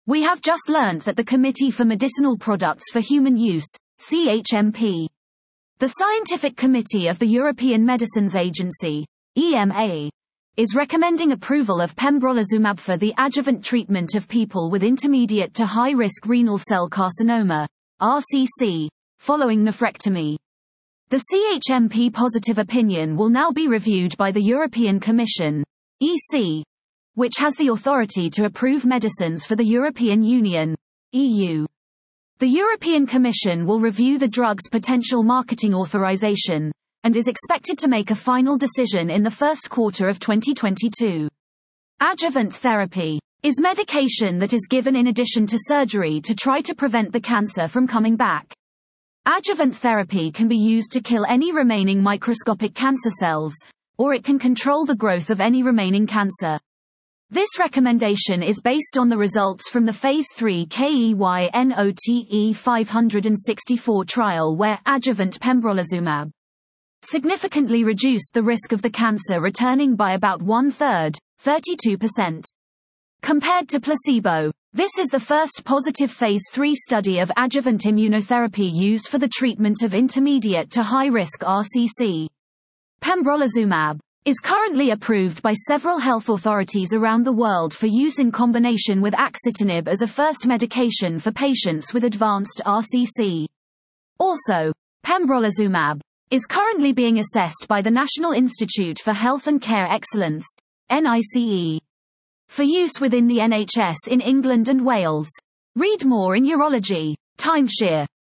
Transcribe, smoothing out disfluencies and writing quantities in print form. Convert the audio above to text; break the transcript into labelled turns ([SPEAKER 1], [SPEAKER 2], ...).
[SPEAKER 1] We have just learnt that the Committee for Medicinal Products for Human Use, CHMP, the Scientific Committee of the European Medicines Agency, EMA, is recommending approval of pembrolizumab for the adjuvant treatment of people with intermediate to high-risk renal cell carcinoma, RCC, following nephrectomy. The CHMP positive opinion will now be reviewed by the European Commission, EC, which has the authority to approve medicines for the European Union, EU. The European Commission will review the drug's potential marketing authorization, and is expected to make a final decision in the first quarter of 2022. Adjuvant therapy is medication that is given in addition to surgery to try to prevent the cancer from coming back. Adjuvant therapy can be used to kill any remaining microscopic cancer cells, or it can control the growth of any remaining cancer. This recommendation is based on the results from the Phase 3 KEYNOTE 564 trial where adjuvant pembrolizumab significantly reduced the risk of the cancer returning by about 1/3, 32%. Compared to placebo, this is the first positive Phase 3 study of adjuvant immunotherapy used for the treatment of intermediate to high-risk RCC. Pembrolizumab is currently approved by several health authorities around the world for use in combination with axitinib as a first medication for patients with advanced RCC. Also, pembrolizumab is currently being assessed by the National Institute for Health and Care Excellence, NICE, for use within the NHS in England and Wales. Read more in Urology. Timeshare.